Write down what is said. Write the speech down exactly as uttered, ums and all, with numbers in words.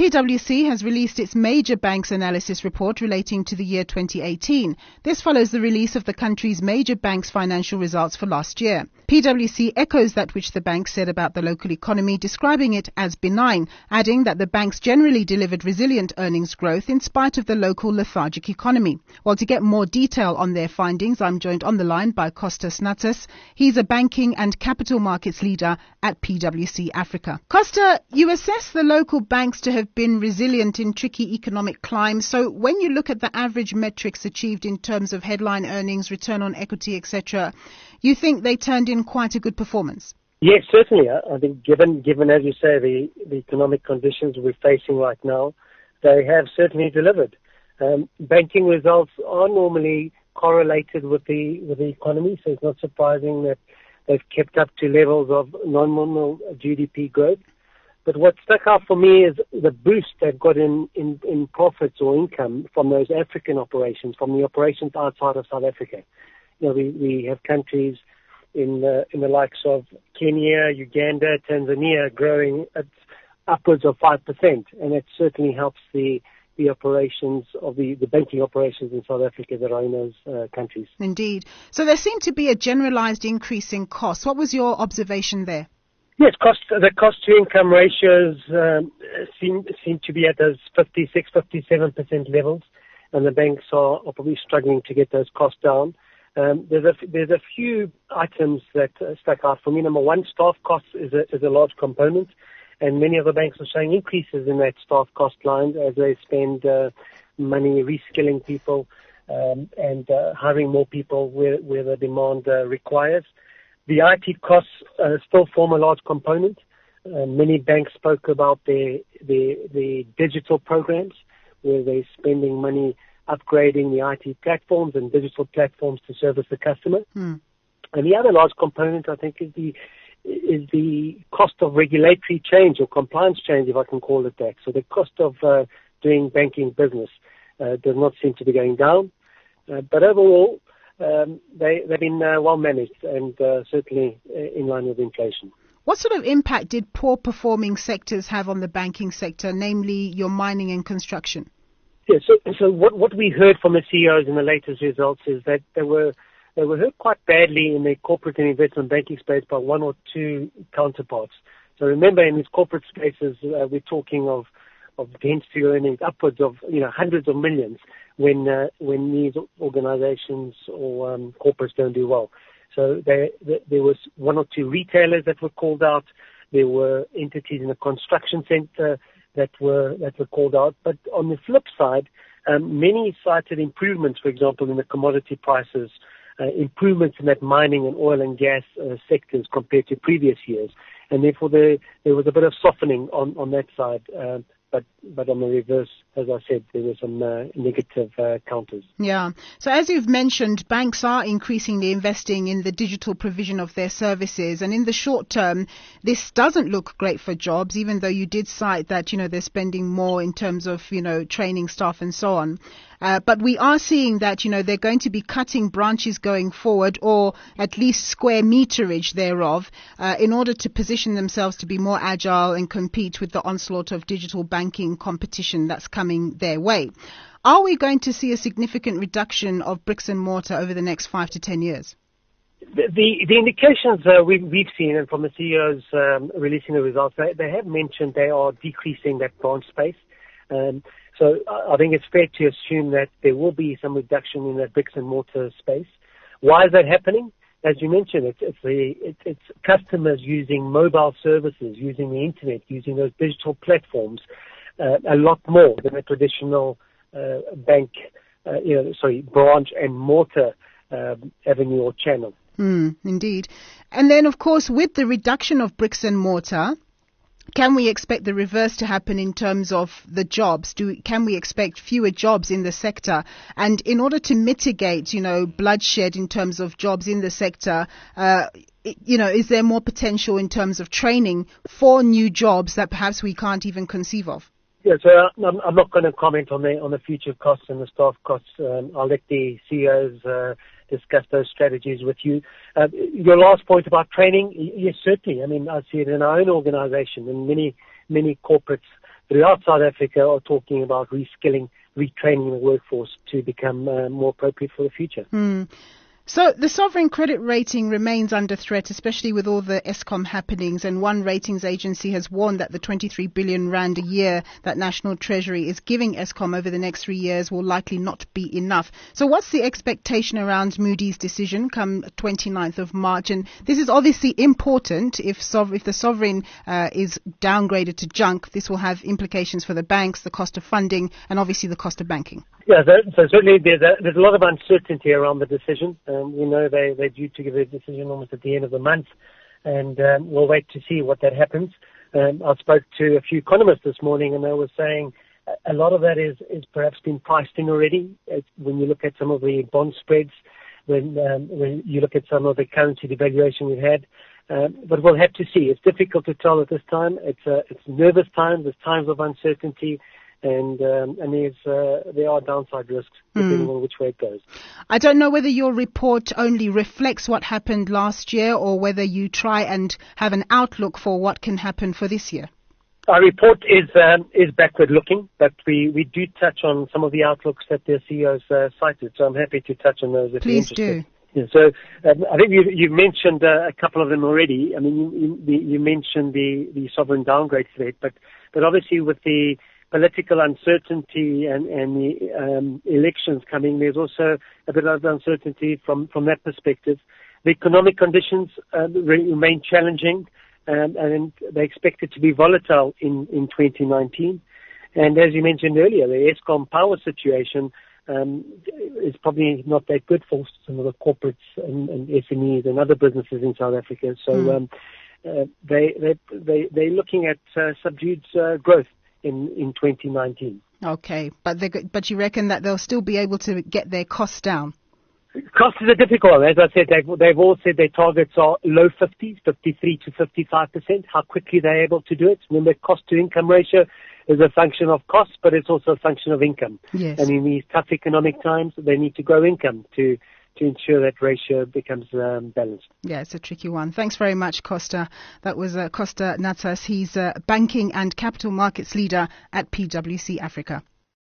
W C has released its major banks analysis report relating to the year twenty eighteen. This follows the release of the country's major banks' financial results for last year. P W C echoes that which the bank said about the local economy, describing it as benign, adding that the banks generally delivered resilient earnings growth in spite of the local lethargic economy. Well, to get more detail on their findings, I'm joined on the line by Kostas Snatas. He's a banking and capital markets leader at P W C Africa. Costa, you assess the local banks to have been resilient in tricky economic climes. So when you look at the average metrics achieved in terms of headline earnings, return on equity, et cetera, you think they turned in quite a good performance? Yes, certainly. I think given, given as you say, the, the economic conditions we're facing right now, they have certainly delivered. Um, banking results are normally correlated with the with the economy, so it's not surprising that they've kept up to levels of nominal G D P growth. But what stuck out for me is the boost they've got in, in, in profits or income from those African operations, from the operations outside of South Africa. You know, we, we have countries in the, in the likes of Kenya, Uganda, Tanzania growing at upwards of five percent, and it certainly helps the the operations of the, the banking operations in South Africa that are in those uh, countries. Indeed. So there seemed to be a generalized increase in costs. What was your observation there? Yes, cost, the cost-to-income ratios um, seem seem to be at those fifty-six, fifty-seven percent levels, and the banks are, are probably struggling to get those costs down. Um, there's a there's a few items that uh, stuck out for me. Number one, staff costs is a is a large component, and many of the banks are showing increases in that staff cost line as they spend uh, money reskilling people um, and uh, hiring more people where where the demand uh, requires. The I T costs uh, still form a large component. Uh, many banks spoke about their, their, their digital programs, where they're spending money upgrading the I T platforms and digital platforms to service the customer. Hmm. And the other large component, I think, is the is the cost of regulatory change or compliance change, if I can call it that. So the cost of uh, doing banking business uh, does not seem to be going down. Uh, but overall, Um, they, they've been uh, well managed and uh, certainly in line with inflation. What sort of impact did poor performing sectors have on the banking sector, namely your mining and construction? Yeah, so, so what, what we heard from the C E Os in the latest results is that they were they were hurt quite badly in the corporate and investment banking space by one or two counterparts. So remember, in these corporate spaces, uh, we're talking of of dents to earnings upwards of you know hundreds of millions when uh, when these organizations or um, corporates don't do well. So there, there was one or two retailers that were called out. There were entities in the construction sector that were that were called out. But on the flip side, um, many cited improvements, for example, in the commodity prices, uh, improvements in that mining and oil and gas uh, sectors compared to previous years. And therefore, there, there was a bit of softening on, on that side. Uh, But, but on the reverse, as I said, there were some uh, negative uh, counters. Yeah. So as you've mentioned, banks are increasingly investing in the digital provision of their services. And in the short term, this doesn't look great for jobs, even though you did cite that, you know, they're spending more in terms of, you know, training staff and so on. Uh, but we are seeing that, you know, they're going to be cutting branches going forward, or at least square meterage thereof, uh, in order to position themselves to be more agile and compete with the onslaught of digital banking competition that's coming their way. Are we going to see a significant reduction of bricks and mortar over the next five to ten years? The the, the indications uh, we've, we've seen, and from the C E Os um, releasing the results, they, they have mentioned they are decreasing that branch space. Um, so I think it's fair to assume that there will be some reduction in that bricks and mortar space. Why is that happening? As you mentioned, it's, it's, the, it's, it's customers using mobile services, using the internet, using those digital platforms uh, a lot more than a traditional uh, bank, uh, you know, sorry, branch and mortar um, avenue or channel. Mm, indeed. And then, of course, with the reduction of bricks and mortar, can we expect the reverse to happen in terms of the jobs? Do can we expect fewer jobs in the sector? And in order to mitigate, you know, bloodshed in terms of jobs in the sector, uh, you know, is there more potential in terms of training for new jobs that perhaps we can't even conceive of? Yeah, so I'm, I'm not going to comment on the on the future costs and the staff costs. Um, I'll let the C E Os uh, discuss those strategies with you. Uh, your last point about training, yes, certainly. I mean, I see it in our own organization, and many many corporates throughout South Africa are talking about reskilling, retraining the workforce to become uh, more appropriate for the future. Mm. So the sovereign credit rating remains under threat, especially with all the Eskom happenings. And one ratings agency has warned that the twenty-three billion rand a year that National Treasury is giving Eskom over the next three years will likely not be enough. So what's the expectation around Moody's decision come twenty-ninth of March? And this is obviously important. If, sov- if the sovereign uh, is downgraded to junk, this will have implications for the banks, the cost of funding, and obviously the cost of banking. Yeah, so, so certainly there's a, there's a lot of uncertainty around the decision. Um, we know they, they're due to give a decision almost at the end of the month, and um, we'll wait to see what that happens. Um, I spoke to a few economists this morning, and they were saying a lot of that is, is perhaps been priced in already. It's, when you look at some of the bond spreads, when, um, when you look at some of the currency devaluation we've had, um, but we'll have to see. It's difficult to tell at this time. It's a, it's nervous times. There's times of uncertainty. And um, and there's, uh, there are downside risks depending mm. on which way it goes. I don't know whether your report only reflects what happened last year or whether you try and have an outlook for what can happen for this year. Our report is um, is backward looking, but we, we do touch on some of the outlooks that the C E Os uh, cited. So I'm happy to touch on those if Please you're interested. do. Yeah, so um, I think you you mentioned uh, a couple of them already. I mean, you, you, you mentioned the, the sovereign downgrade threat, but but obviously with the political uncertainty and, and the um, elections coming, there's also a bit of uncertainty from, from that perspective. The economic conditions uh, remain challenging, um, and they're expected to be volatile in, in twenty nineteen. And as you mentioned earlier, the Eskom power situation um, is probably not that good for some of the corporates and, and S M Es and other businesses in South Africa. So mm. um, uh, they, they, they, they're looking at uh, subdued uh, growth in, in twenty nineteen. Okay, but they, but you reckon that they'll still be able to get their costs down? Cost is a difficult one. As I said, they've, they've all said their targets are low fifties, fifty-three to fifty-five percent. How quickly they're able to do it. Remember, cost to income ratio is a function of cost, but it's also a function of income. Yes. And in these tough economic times, they need to grow income to to ensure that ratio becomes um, balanced. Yeah, it's a tricky one. Thanks very much, Costa. That was uh, Costa Natsas. He's a banking and capital markets leader at P W C Africa.